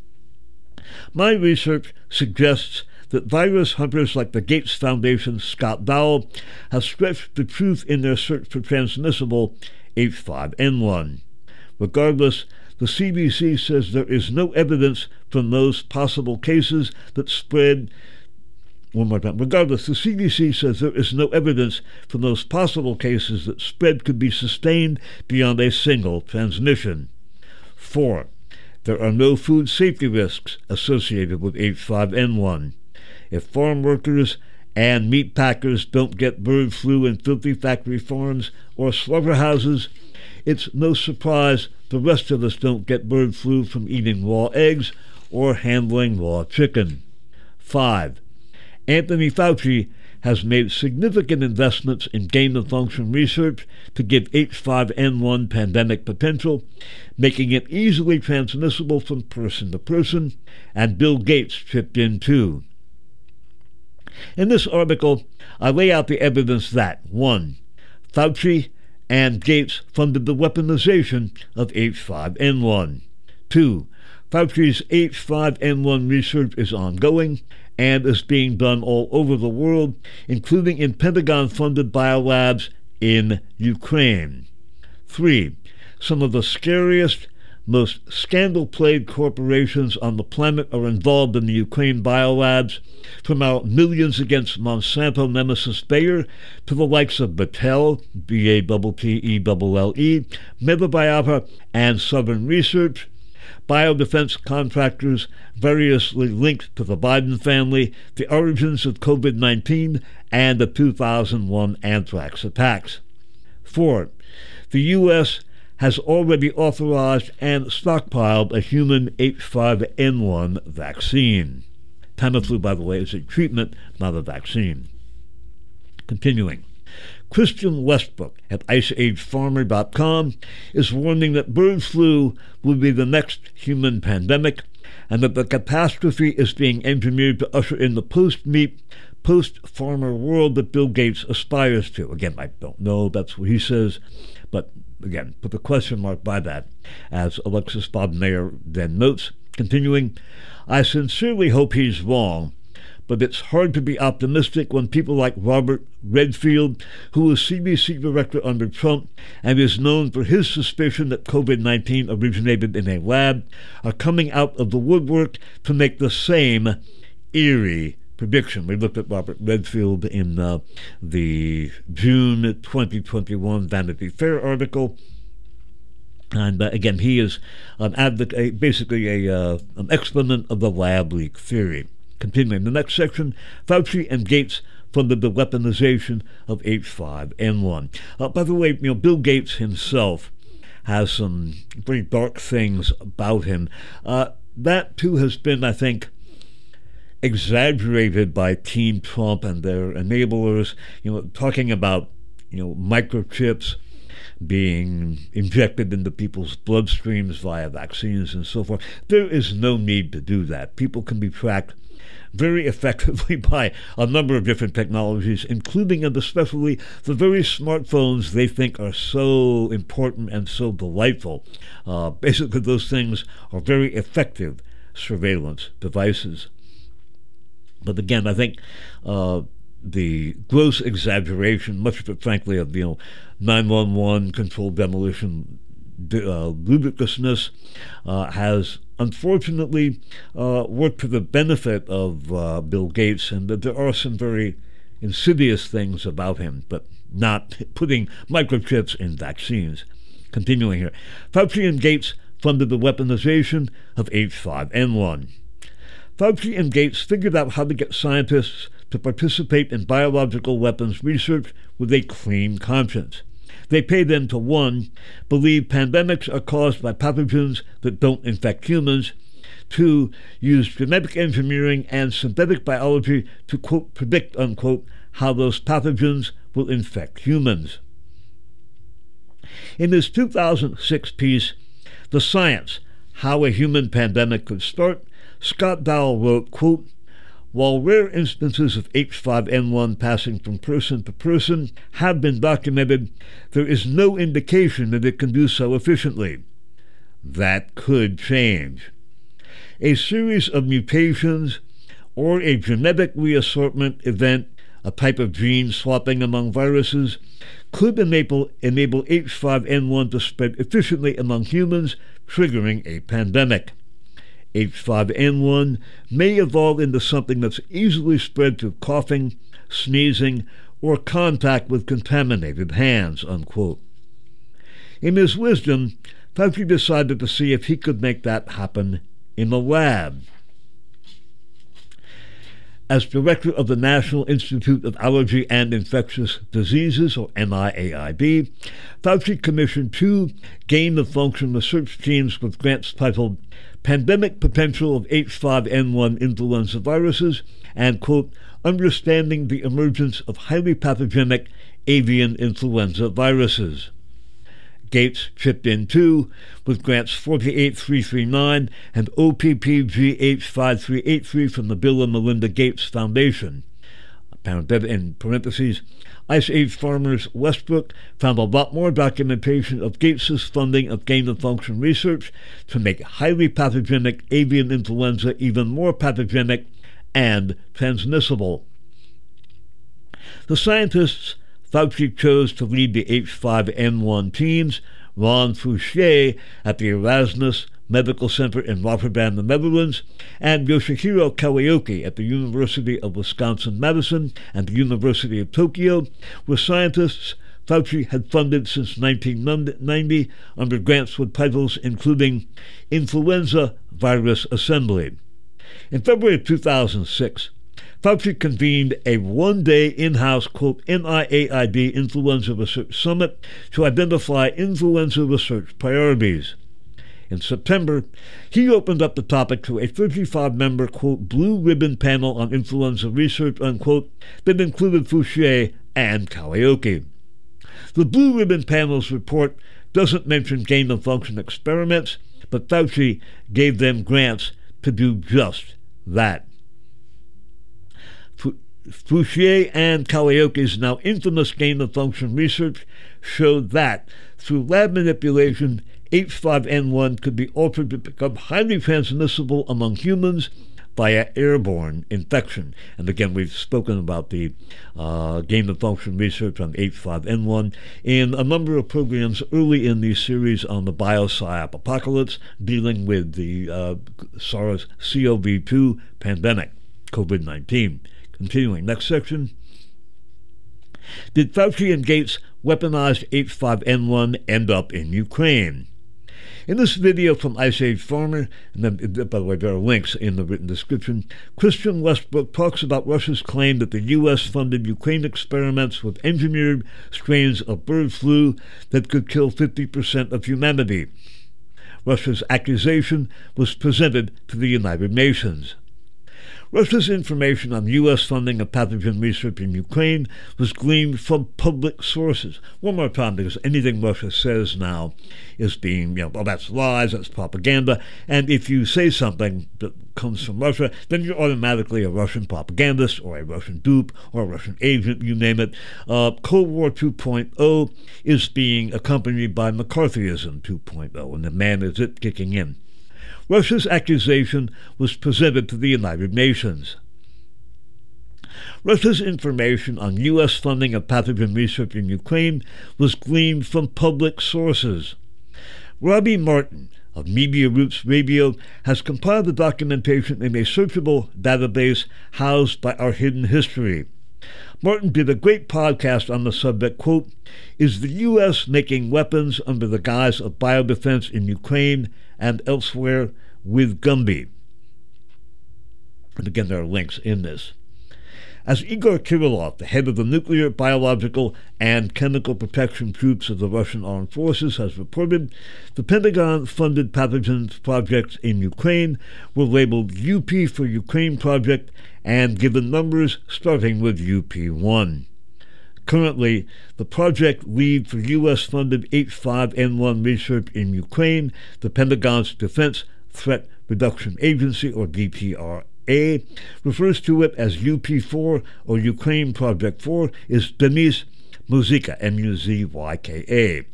My research suggests that virus hunters like the Gates Foundation's Scott Dowell have stretched the truth in their search for transmissible H five N one. Regardless, the C D C says there is no evidence from those possible cases that spread One more time. Regardless, the C D C says there is no evidence from those possible cases that spread could be sustained beyond a single transmission. Four. There are no food safety risks associated with H five N one. If farm workers and meat packers don't get bird flu in filthy factory farms or slaughterhouses, it's no surprise the rest of us don't get bird flu from eating raw eggs or handling raw chicken. Five. Anthony Fauci has made significant investments in gain-of-function research to give H five N one pandemic potential, making it easily transmissible from person to person, and Bill Gates chipped in too. In this article, I lay out the evidence that, one. Fauci and Gates funded the weaponization of H five N one. two. Fauci's H five N one research is ongoing and is being done all over the world, including in Pentagon-funded biolabs in Ukraine. Three. Some of the scariest, most scandal-plagued corporations on the planet are involved in the Ukraine biolabs, from our Millions Against Monsanto nemesis Bayer to the likes of Battelle, B A T T E L L E, Metabiota, and Southern Research, biodefense contractors variously linked to the Biden family, the origins of COVID nineteen, and the two thousand one anthrax attacks. Four, the U S has already authorized and stockpiled a human H five N one vaccine. Tamiflu, by the way, is a treatment, not a vaccine. Continuing. Christian Westbrook at ice age farmer dot com is warning that bird flu will be the next human pandemic, and that the catastrophe is being engineered to usher in the post-meat, post-farmer world that Bill Gates aspires to. Again, I don't know, that's what he says, but again, put the question mark by that, as Alexis Bodnayer then notes. Continuing, I sincerely hope he's wrong, but it's hard to be optimistic when people like Robert Redfield, who was C D C director under Trump and is known for his suspicion that COVID nineteen originated in a lab, are coming out of the woodwork to make the same eerie prediction. We looked at Robert Redfield in uh, the June twenty twenty-one Vanity Fair article. And uh, again, he is an advocate, basically a, uh, an exponent of the lab leak theory. Continuing, the next section, Fauci and Gates funded the weaponization of H five N one. Uh, by the way, you know, Bill Gates himself has some very dark things about him. Uh, that, too, has been, I think, exaggerated by Team Trump and their enablers, you know, talking about, you know, microchips being injected into people's bloodstreams via vaccines and so forth. There is no need to do that. People can be tracked very effectively by a number of different technologies, including and especially the very smartphones they think are so important and so delightful. Uh, basically, those things are very effective surveillance devices. But again, I think uh, the gross exaggeration, much of it, frankly, of you know nine one one controlled demolition uh, ludicrousness, uh, has unfortunately uh, worked to the benefit of uh, Bill Gates, and that there are some very insidious things about him, but not putting microchips in vaccines. Continuing here, Fauci and Gates funded the weaponization of H five N one. Fauci and Gates figured out how to get scientists to participate in biological weapons research with a clean conscience. They pay them to, one, believe pandemics are caused by pathogens that don't infect humans, two, use genetic engineering and synthetic biology to, quote, predict, unquote, how those pathogens will infect humans. In his two thousand six piece, The Science, How a Human Pandemic Could Start, Scott Dowell wrote, quote, while rare instances of H five N one passing from person to person have been documented, there is no indication that it can do so efficiently. That could change. A series of mutations or a genetic reassortment event, a type of gene swapping among viruses, could enable, enable H five N one to spread efficiently among humans, triggering a pandemic. H five N one may evolve into something that's easily spread through coughing, sneezing, or contact with contaminated hands, unquote. In his wisdom, Fauci decided to see if he could make that happen in the lab. As director of the National Institute of Allergy and Infectious Diseases, or N I A I D, Fauci commissioned two gain-of-function research teams with grants titled Pandemic Potential of H five N one Influenza Viruses and, quote, Understanding the Emergence of Highly Pathogenic Avian Influenza Viruses. Gates chipped in too, with grants forty-eight three thirty-nine and O P P G H five three eight three from the Bill and Melinda Gates Foundation. In parentheses, Ice Age Farmers Westbrook found a lot more documentation of Gates' funding of gain-of-function research to make highly pathogenic avian influenza even more pathogenic and transmissible. The scientists Fauci chose to lead the H five N one teams Ron Fouché at the Erasmus Medical Center in Rotterdam, the Netherlands, and Yoshihiro Kawioki at the University of Wisconsin-Madison and the University of Tokyo, were scientists Fauci had funded since nineteen ninety under grants with titles including Influenza Virus Assembly. In February of two thousand six, Fauci convened a one-day in-house, quote, N I A I D Influenza Research Summit to identify influenza research priorities. In September, he opened up the topic to a thirty-five member, quote, blue ribbon panel on influenza research, unquote, that included Fouché and Kawioki. The blue ribbon panel's report doesn't mention gain-of-function experiments, but Fauci gave them grants to do just that. Fouché and Kawioki's now infamous gain-of-function research showed that, through lab manipulation, H five N one could be altered to become highly transmissible among humans via airborne infection. And again, we've spoken about the uh, gain-of-function research on H five N one in a number of programs early in the series on the biopsy apocalypse, dealing with the uh, SARS C o V two pandemic, COVID nineteen. Continuing, next section. Did Fauci and Gates' weaponized H five N one end up in Ukraine? In this video from Ice Age Farmer, and then, by the way, there are links in the written description, Christian Westbrook talks about Russia's claim that the U S funded Ukraine experiments with engineered strains of bird flu that could kill fifty percent of humanity. Russia's accusation was presented to the United Nations. Russia's information on U S funding of pathogen research in Ukraine was gleaned from public sources. One more time, because anything Russia says now is being, you know, oh, that's lies, that's propaganda, and if you say something that comes from Russia, then you're automatically a Russian propagandist or a Russian dupe or a Russian agent, you name it. Uh, Cold War two point oh is being accompanied by McCarthyism two point oh, and the man is it kicking in. Russia's accusation was presented to the United Nations. Russia's information on U S funding of pathogen research in Ukraine was gleaned from public sources. Robbie Martin of Media Roots Radio has compiled the documentation in a searchable database housed by Our Hidden History. Martin did a great podcast on the subject, quote, Is the U S making weapons under the guise of biodefense in Ukraine and elsewhere with Gumby? And again, there are links in this. As Igor Kirillov, the head of the Nuclear, Biological, and Chemical Protection Troops of the Russian Armed Forces, has reported, the Pentagon-funded pathogens projects in Ukraine were labeled U P for Ukraine Project and given numbers starting with U P one. Currently, the project lead for U S-funded H five N one research in Ukraine, the Pentagon's Defense Threat Reduction Agency, or D P R A, refers to it as U P four or Ukraine Project four, is Denis Muzyka, M U Z Y K A.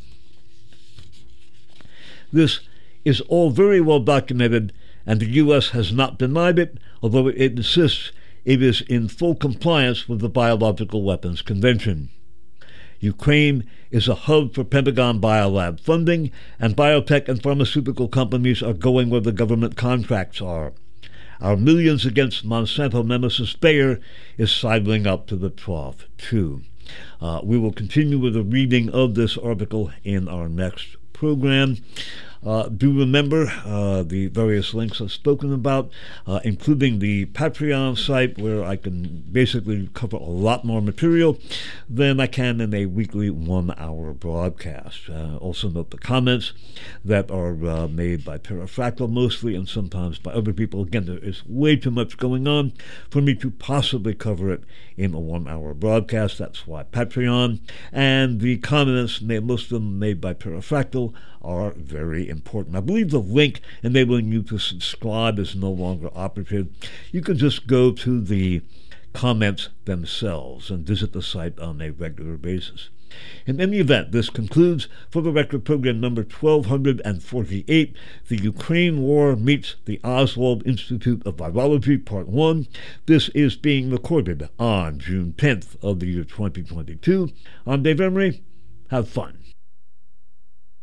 This is all very well documented, and the U S has not denied it, although it insists it is in full compliance with the Biological Weapons Convention. Ukraine is a hub for Pentagon Biolab funding, and biotech and pharmaceutical companies are going where the government contracts are. Our millions against Monsanto nemesis Bayer is sidling up to the trough, too. Uh, we will continue with a reading of this article in our next program. Uh, do remember uh, the various links I've spoken about, uh, including the Patreon site, where I can basically cover a lot more material than I can in a weekly one-hour broadcast. Uh, also note the comments that are uh, made by Parafractal mostly, and sometimes by other people. Again, there is way too much going on for me to possibly cover it in a one-hour broadcast. That's why Patreon. And the comments, most of them made by Parafractal, are very important. I believe the link enabling you to subscribe is no longer operative. You can just go to the comments themselves and visit the site on a regular basis. In any event, this concludes For the Record program number twelve forty-eight, The Ukraine War Meets the Oswald Institute of Virology, Part one. This is being recorded on June tenth of the year twenty twenty-two. I'm Dave Emery. Have fun.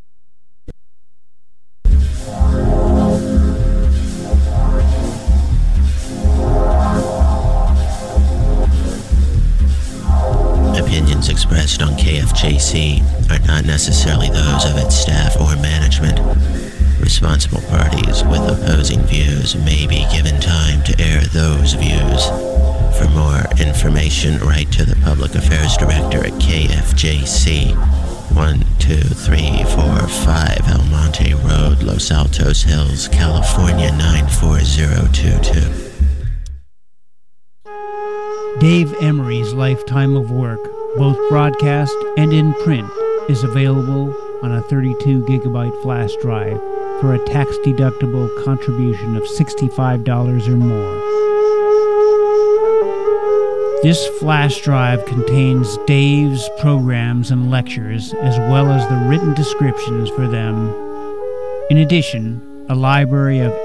C are not necessarily those of its staff or management. Responsible parties with opposing views may be given time to air those views. For more information, write to the Public Affairs Director at K F J C, one two three four five Almonte Road, Los Altos Hills, California nine four zero two two. Dave Emery's lifetime of work, both broadcast and in print, is available on a thirty-two gigabyte flash drive for a tax-deductible contribution of sixty-five dollars or more. This flash drive contains Dave's programs and lectures, as well as the written descriptions for them. In addition, a library of